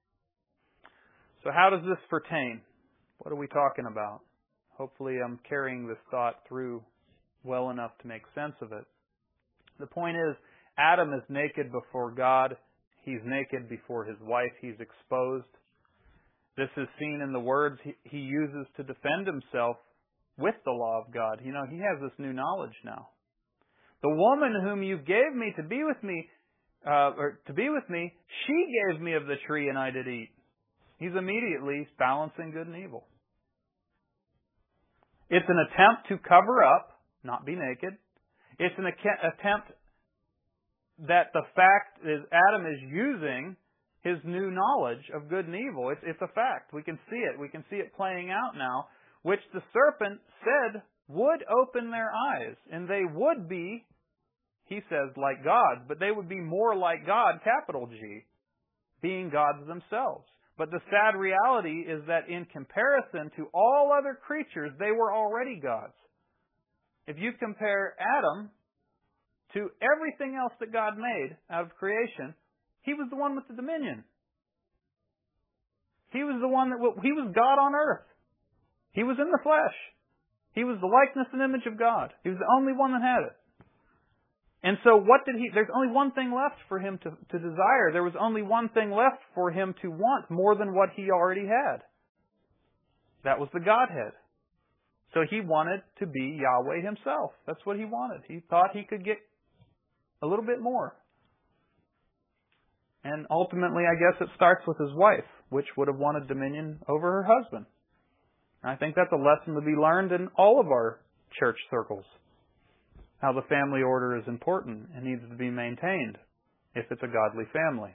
So how does this pertain? What are we talking about? Hopefully I'm carrying this thought through well enough to make sense of it. The point is, Adam is naked before God. He's naked before his wife. He's exposed. This is seen in the words he uses to defend himself with the law of God. You know, he has this new knowledge now. "The woman whom you gave me to be with me, uh, or to be with me, she gave me of the tree and I did eat." He's immediately balancing good and evil. It's an attempt to cover up, not be naked. It's an attempt that the fact is Adam is using his new knowledge of good and evil. It's, it's a fact. We can see it. We can see it playing out now, which the serpent said would open their eyes, and they would be, he says, like gods, but they would be more like God, capital G, being gods themselves. But the sad reality is that in comparison to all other creatures, they were already gods. If you compare Adam to everything else that God made out of creation, he was the one with the dominion. He was the one that, he was God on earth. He was in the flesh. He was the likeness and image of God. He was the only one that had it. And so what did he, there's only one thing left for him to, to desire. There was only one thing left for him to want more than what he already had. That was the Godhead. So he wanted to be Yahweh himself. That's what he wanted. He thought he could get a little bit more. And ultimately, I guess it starts with his wife, which would have wanted dominion over her husband. And I think that's a lesson to be learned in all of our church circles. How the family order is important and needs to be maintained if it's a godly family.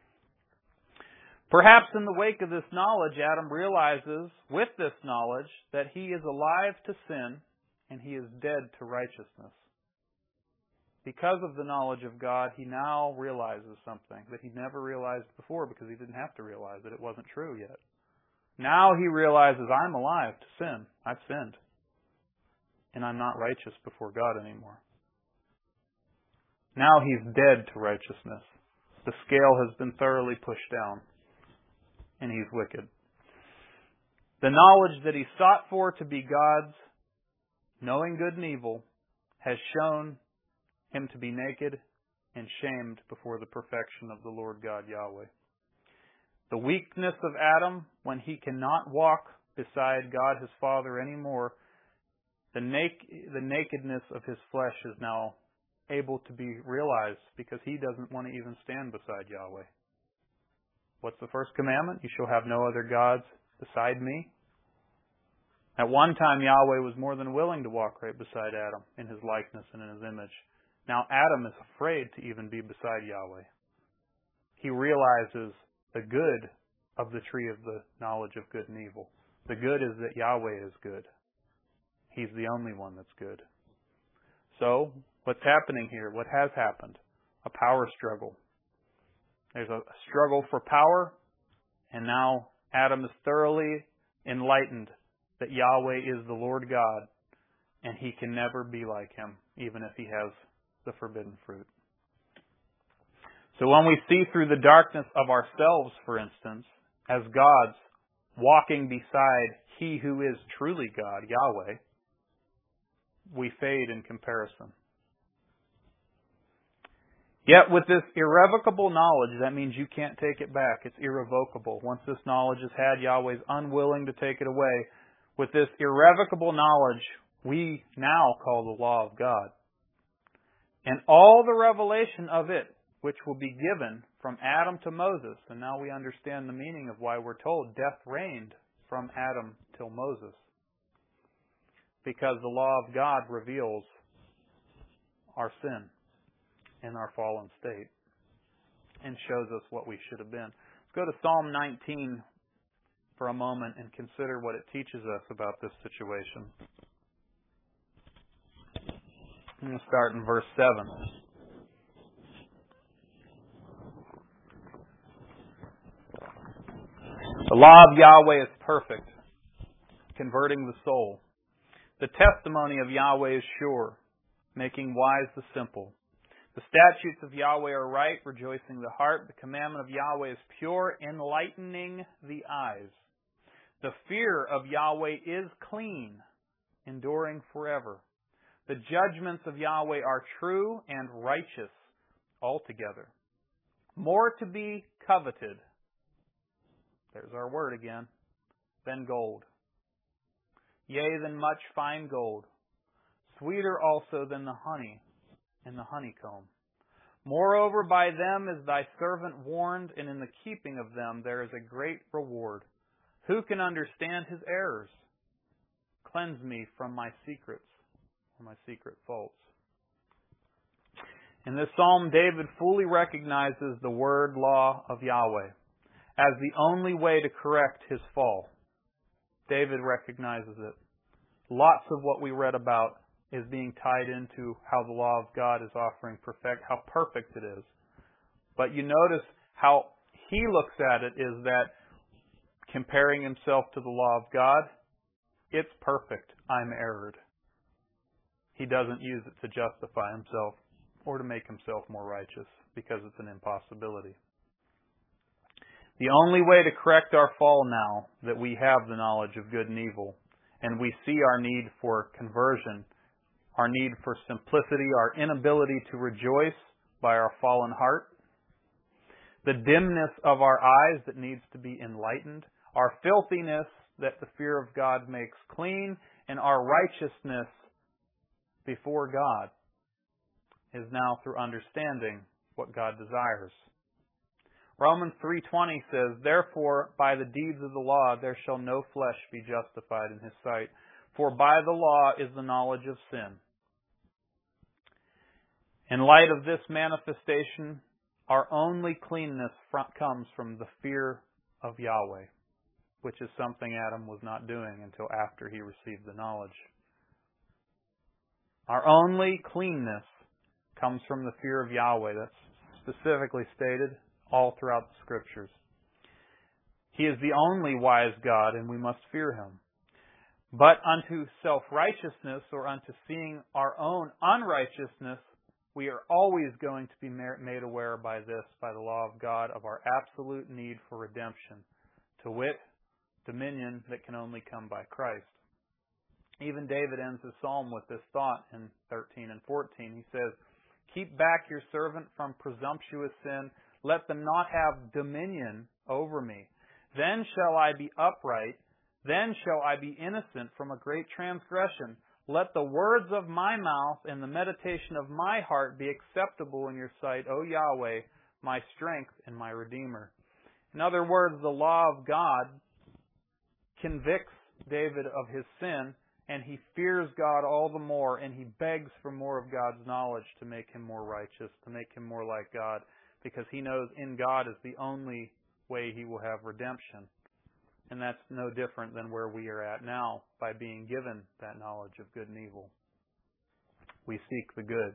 Perhaps in the wake of this knowledge, Adam realizes with this knowledge that he is alive to sin and he is dead to righteousness. Because of the knowledge of God, he now realizes something that he never realized before because he didn't have to realize it. It wasn't true yet. Now he realizes, I'm alive to sin. I've sinned. And I'm not righteous before God anymore. Now he's dead to righteousness. The scale has been thoroughly pushed down. And he's wicked. The knowledge that he sought for to be God's, knowing good and evil, has shown him to be naked and shamed before the perfection of the Lord God Yahweh. The weakness of Adam, when he cannot walk beside God his Father anymore, the, nak- the nakedness of his flesh is now able to be realized because he doesn't want to even stand beside Yahweh. What's the first commandment? You shall have no other gods beside me. At one time, Yahweh was more than willing to walk right beside Adam in His likeness and in His image. Now Adam is afraid to even be beside Yahweh. He realizes the good of the tree of the knowledge of good and evil. The good is that Yahweh is good. He's the only one that's good. So, what's happening here? What has happened? A power struggle. There's a struggle for power, and now Adam is thoroughly enlightened that Yahweh is the Lord God, and he can never be like Him, even if he has the forbidden fruit. So when we see through the darkness of ourselves, for instance, as gods walking beside He who is truly God, Yahweh, we fade in comparison. Yet with this irrevocable knowledge, that means you can't take it back. It's irrevocable. Once this knowledge is had, Yahweh is unwilling to take it away. With this irrevocable knowledge, we now call the law of God. And all the revelation of it, which will be given from Adam to Moses, and now we understand the meaning of why we're told death reigned from Adam till Moses. Because the law of God reveals our sin and our fallen state and shows us what we should have been. Let's go to Psalm nineteen for a moment and consider what it teaches us about this situation. I'm going to start in verse seven. The law of Yahweh is perfect, converting the soul. The testimony of Yahweh is sure, making wise the simple. The statutes of Yahweh are right, rejoicing the heart. The commandment of Yahweh is pure, enlightening the eyes. The fear of Yahweh is clean, enduring forever. The judgments of Yahweh are true and righteous altogether. More to be coveted, there's our word again, than gold. Yea, than much fine gold. Sweeter also than the honey in the honeycomb. Moreover, by them is thy servant warned, and in the keeping of them there is a great reward. Who can understand his errors? Cleanse me from my secrets, or my secret faults. In this psalm, David fully recognizes the word law of Yahweh as the only way to correct his fall. David recognizes it. Lots of what we read about is being tied into how the law of God is offering perfect, how perfect it is. But you notice how he looks at it is that comparing himself to the law of God, it's perfect. I'm erred. He doesn't use it to justify himself or to make himself more righteous because it's an impossibility. The only way to correct our fall now that we have the knowledge of good and evil, and we see our need for conversion, our need for simplicity, our inability to rejoice by our fallen heart, the dimness of our eyes that needs to be enlightened, our filthiness that the fear of God makes clean, and our righteousness before God is now through understanding what God desires. Romans three twenty says, Therefore, by the deeds of the law there shall no flesh be justified in His sight, for by the law is the knowledge of sin. In light of this manifestation, our only cleanness comes from the fear of Yahweh, which is something Adam was not doing until after he received the knowledge. Our only cleanness comes from the fear of Yahweh. That's specifically stated all throughout the Scriptures. He is the only wise God, and we must fear Him. But unto self-righteousness, or unto seeing our own unrighteousness, we are always going to be made aware by this, by the law of God, of our absolute need for redemption, to wit, dominion that can only come by Christ. Even David ends his psalm with this thought in thirteen and fourteen. He says, Keep back your servant from presumptuous sin. Let them not have dominion over me. Then shall I be upright. Then shall I be innocent from a great transgression. Let the words of my mouth and the meditation of my heart be acceptable in your sight, O Yahweh, my strength and my Redeemer. In other words, the law of God convicts David of his sin, and he fears God all the more, and he begs for more of God's knowledge to make him more righteous, to make him more like God, because he knows in God is the only way he will have redemption. And that's no different than where we are at now by being given that knowledge of good and evil. We seek the good.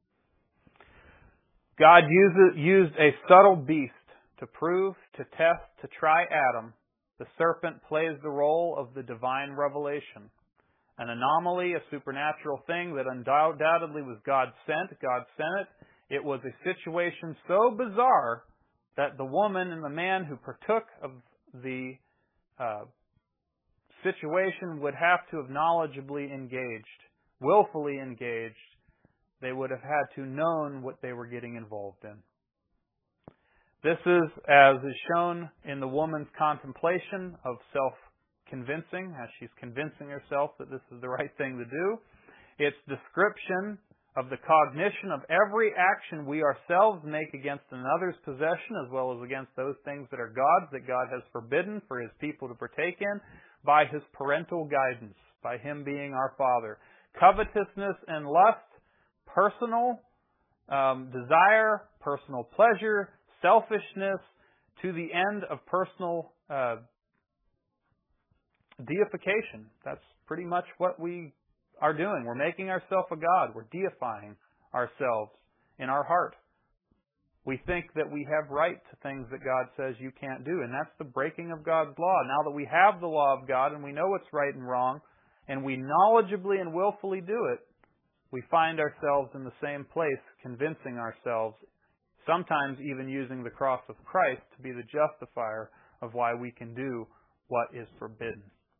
God used, used a subtle beast to prove, to test, to try Adam. The serpent plays the role of the divine revelation. An anomaly, a supernatural thing that undoubtedly was God sent. God sent it. It was a situation so bizarre that the woman and the man who partook of the uh, situation would have to have knowledgeably engaged, willfully engaged. They would have had to known what they were getting involved in. This is, as is shown in the woman's contemplation of self-convincing, as she's convincing herself that this is the right thing to do. Its description of the cognition of every action we ourselves make against another's possession, as well as against those things that are God's, that God has forbidden for His people to partake in, by His parental guidance, by Him being our Father. Covetousness and lust, personal um, desire, personal pleasure, selfishness, to the end of personal uh, deification. That's pretty much what we are doing. We're making ourselves a God. We're deifying ourselves in our heart. We think that we have right to things that God says you can't do, and that's the breaking of God's law. Now that we have the law of God and we know what's right and wrong, and we knowledgeably and willfully do it, we find ourselves in the same place, convincing ourselves, sometimes even using the cross of Christ to be the justifier of why we can do what is forbidden.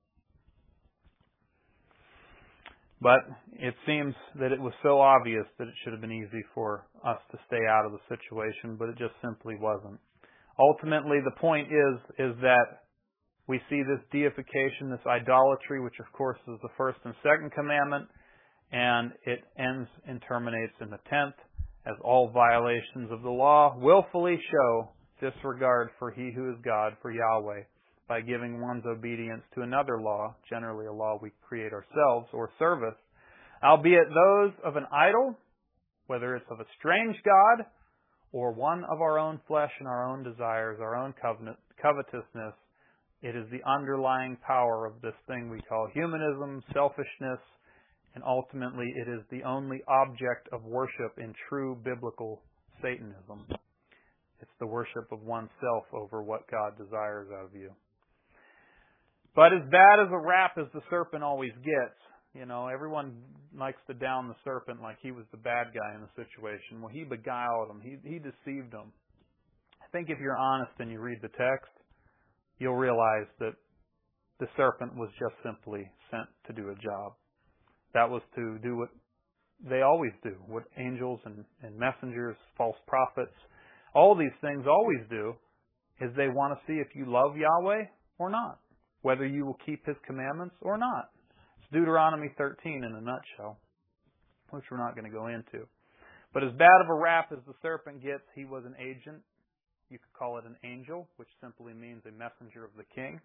But it seems that it was so obvious that it should have been easy for us to stay out of the situation, but it just simply wasn't. Ultimately, the point is, is that we see this deification, this idolatry, which of course is the first and second commandment, and it ends and terminates in the tenth, as all violations of the law willfully show disregard for He who is God, for Yahweh, by giving one's obedience to another law, generally a law we create ourselves, or service, albeit those of an idol, whether it's of a strange god, or one of our own flesh and our own desires, our own covenant, covetousness. It is the underlying power of this thing we call humanism, selfishness, and ultimately it is the only object of worship in true biblical Satanism. It's the worship of oneself over what God desires out of you. But as bad as a rap as the serpent always gets, you know, everyone likes to down the serpent like he was the bad guy in the situation. Well, he beguiled them. He, he deceived them. I think if you're honest and you read the text, you'll realize that the serpent was just simply sent to do a job. That was to do what they always do, what angels and, and messengers, false prophets, all these things always do, is they want to see if you love Yahweh or not, whether you will keep His commandments or not. It's Deuteronomy thirteen in a nutshell, which we're not going to go into. But as bad of a rap as the serpent gets, he was an agent. You could call it an angel, which simply means a messenger of the king.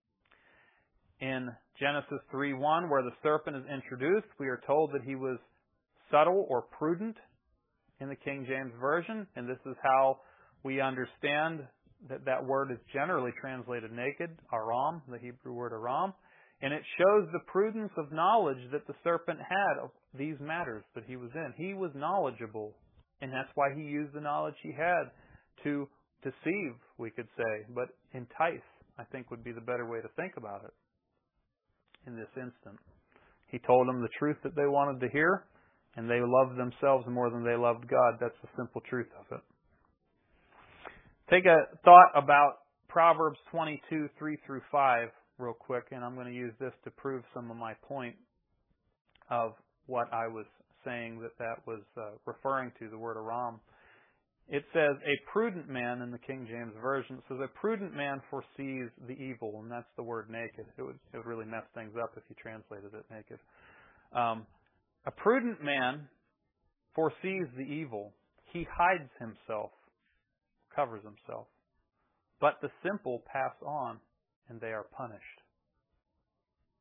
In Genesis three one, where the serpent is introduced, we are told that he was subtle or prudent in the King James Version, and this is how we understand that that word is generally translated naked, aram, the Hebrew word aram, and it shows the prudence of knowledge that the serpent had of these matters that he was in. He was knowledgeable, and that's why he used the knowledge he had to deceive, we could say, but entice, I think would be the better way to think about it in this instant. He told them the truth that they wanted to hear, and they loved themselves more than they loved God. That's the simple truth of it. Take a thought about Proverbs twenty-two, three through five real quick, and I'm going to use this to prove some of my point of what I was saying that that was uh, referring to, the word aram. It says, a prudent man in the King James Version, it says, a prudent man foresees the evil, and that's the word naked. It would, it would really mess things up if you translated it naked. Um, a prudent man foresees the evil. He hides himself, covers himself. But the simple pass on, and they are punished.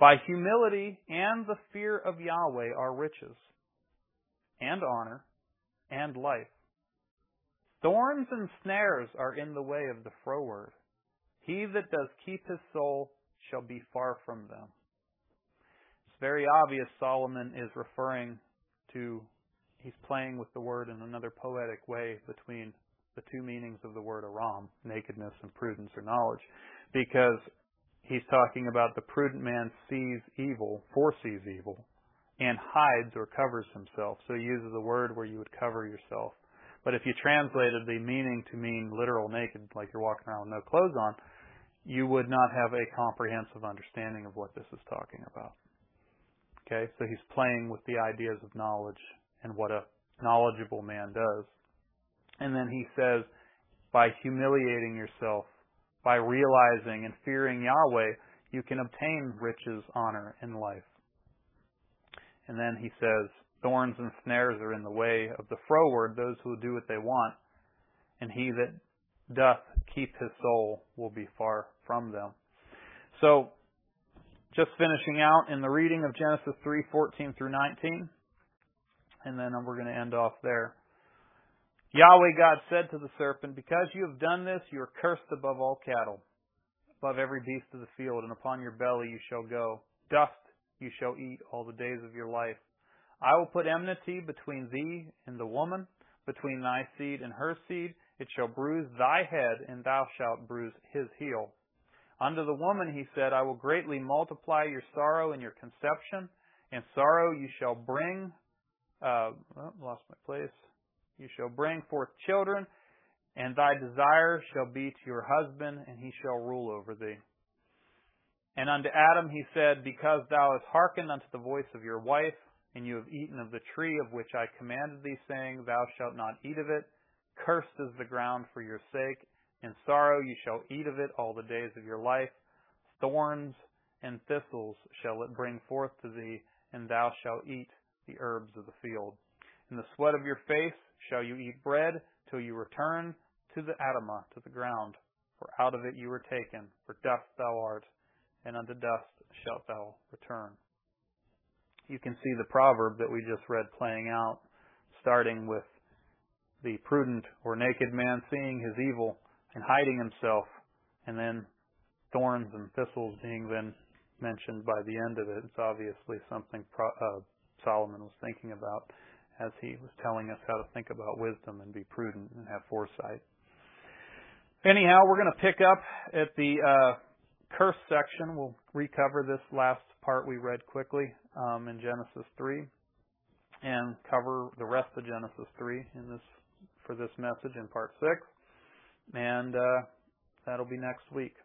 By humility and the fear of Yahweh are riches, and honor, and life. Thorns and snares are in the way of the froward. He that does keep his soul shall be far from them. It's very obvious Solomon is referring to, he's playing with the word in another poetic way between the two meanings of the word aram, nakedness and prudence or knowledge, because he's talking about the prudent man sees evil, foresees evil, and hides or covers himself. So he uses a word where you would cover yourself. But if you translated the meaning to mean literal naked, like you're walking around with no clothes on, you would not have a comprehensive understanding of what this is talking about. Okay, so he's playing with the ideas of knowledge and what a knowledgeable man does. And then he says, by humiliating yourself, by realizing and fearing Yahweh, you can obtain riches, honor, and life. And then he says, thorns and snares are in the way of the froward, those who will do what they want, and he that doth keep his soul will be far from them. So, just finishing out in the reading of Genesis three, fourteen through nineteen, and then we're going to end off there. Yahweh God said to the serpent, because you have done this, you are cursed above all cattle, above every beast of the field, and upon your belly you shall go. Dust you shall eat all the days of your life. I will put enmity between thee and the woman, between thy seed and her seed. It shall bruise thy head, and thou shalt bruise his heel. Unto the woman he said, I will greatly multiply your sorrow and your conception. In sorrow you shall bring, uh, oh, lost my place. You shall bring forth children, and thy desire shall be to your husband, and he shall rule over thee. And unto Adam he said, because thou hast hearkened unto the voice of your wife, and you have eaten of the tree of which I commanded thee, saying, thou shalt not eat of it. Cursed is the ground for your sake. In sorrow you shall eat of it all the days of your life. Thorns and thistles shall it bring forth to thee, and thou shalt eat the herbs of the field. In the sweat of your face shall you eat bread, till you return to the Adamah, to the ground. For out of it you were taken, for dust thou art, and unto dust shalt thou return. You can see the proverb that we just read playing out, starting with the prudent or naked man seeing his evil and hiding himself, and then thorns and thistles being then mentioned by the end of it. It's obviously something uh, Solomon was thinking about as he was telling us how to think about wisdom and be prudent and have foresight. Anyhow, we're going to pick up at the uh, curse section. We'll recover this last part we read quickly um, in Genesis three, and cover the rest of Genesis three in this for this message in part six. And uh, that'll be next week.